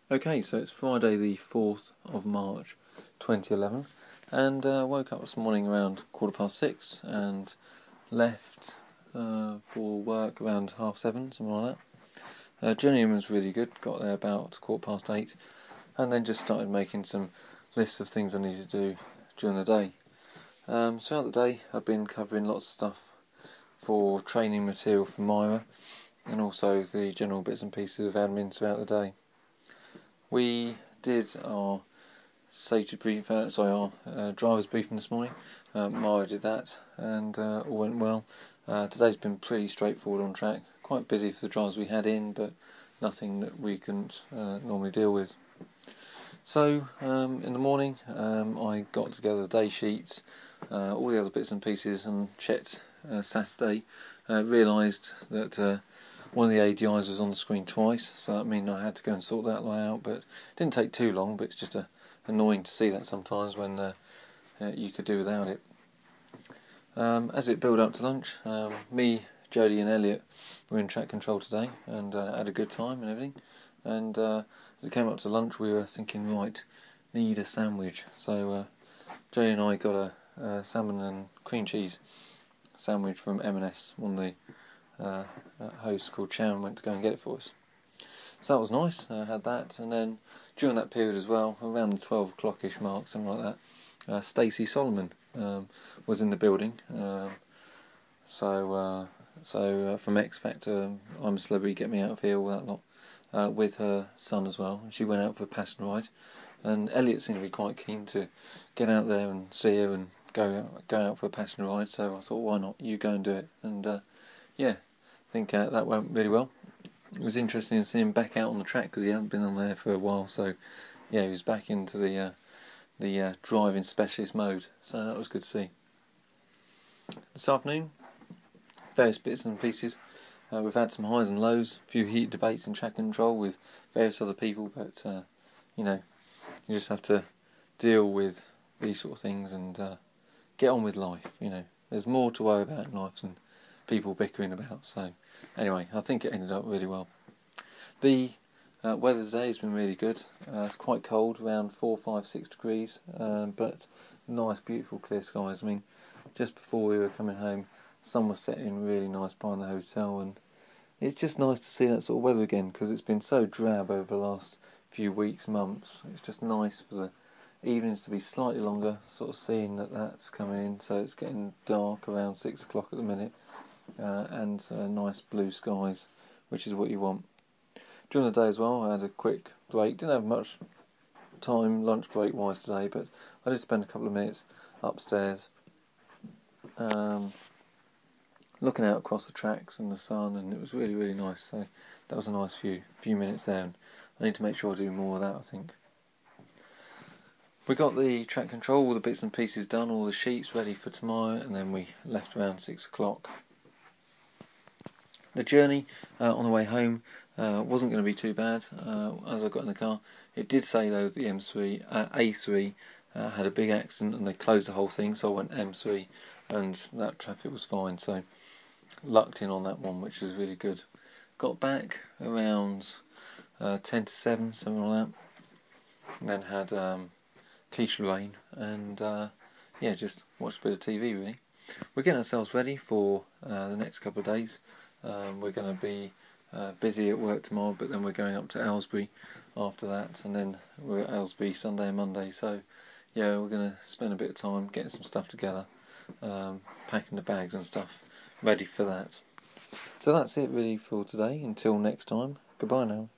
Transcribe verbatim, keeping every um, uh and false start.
Okay, so it's Friday the fourth of March twenty eleven, and uh, woke up this morning around quarter past six and left uh, for work around half seven, something like that. Uh, journey was really good, got there about quarter past eight, and then just started making some lists of things I needed to do during the day. Um, throughout the day I've been covering lots of stuff for training material for Myra, and also the general bits and pieces of admin throughout the day. We did our safety brief, uh, sorry, our uh, driver's briefing this morning. Uh, Myra did that, and uh, all went well. Uh, today's been pretty straightforward on track. Quite busy for the drivers we had in, but nothing that we couldn't uh, normally deal with. So um, in the morning, um, I got together the day sheets, uh, all the other bits and pieces, and checked uh, Saturday. Uh, realised that uh, one of the A D Is was on the screen twice, so that meant I had to go and sort that out. But it didn't take too long. But it's just uh, annoying to see that sometimes when uh, uh, you could do without it. Um, as it built up to lunch, um, me, Jodie, and Elliot were in track control today, and uh, had a good time and everything. And uh, as it came up to lunch, we were thinking, right, need a sandwich. So uh, Jodie and I got a, a salmon and cream cheese sandwich from M and S. One of the uh, hosts called Sharon went to go and get it for us. So that was nice. I had that, and then during that period as well, around the twelve o'clock-ish mark, something like that, uh, Stacey Solomon um, was in the building. Uh, so, uh, so uh, from X Factor, I'm a Celebrity, Get Me Out of Here, all that lot, uh, with her son as well. She went out for a passenger ride, and Elliot seemed to be quite keen to get out there and see her and go out, go out for a passenger ride. So I thought, why not? You go and do it. And uh, yeah, I think uh, that went really well. It was interesting to see him back out on the track because he hadn't been on there for a while. So yeah, he was back into the uh, the uh, driving specialist mode. So that was good to see. This afternoon, various bits and pieces. Uh, we've had some highs and lows, a few heated debates in track control with various other people, but uh, you know, you just have to deal with these sort of things and uh, get on with life. You know, there's more to worry about in life than people bickering about. So anyway, I think it ended up really well. The uh, weather today has been really good. Uh, it's quite cold, around four, five, six degrees, um, but nice, beautiful, clear skies. I mean, just before we were coming home, sun was setting really nice behind the hotel, and it's just nice to see that sort of weather again because it's been so drab over the last few weeks, months. It's just nice for the evenings to be slightly longer, sort of seeing that that's coming in. So it's getting dark around six o'clock at the minute, uh, and uh, nice blue skies, which is what you want. During the day as well, I had a quick break. Didn't have much time lunch break wise today, but I did spend a couple of minutes upstairs, um, looking out across the tracks and the sun, and it was really, really nice. So that was a nice few few minutes there, and I need to make sure I do more of that, I think. We got the track control, all the bits and pieces done, all the sheets ready for tomorrow, and then we left around six o'clock. The journey uh, on the way home uh, wasn't going to be too bad. Uh, as I got in the car, it did say though the M three, uh, A three uh, had a big accident and they closed the whole thing, so I went M three and that traffic was fine. So lucked in on that one, which was really good. Got back around uh, ten to seven, something like that, and then had um, quiche rain and uh, yeah, just watched a bit of T V really. We're getting ourselves ready for uh, the next couple of days. Um, we're going to be uh, busy at work tomorrow, but then we're going up to Aylesbury after that, and then we're at Aylesbury Sunday and Monday. So yeah, we're going to spend a bit of time getting some stuff together, um, packing the bags and stuff, ready for that. So that's it really for today. Until next time, goodbye now.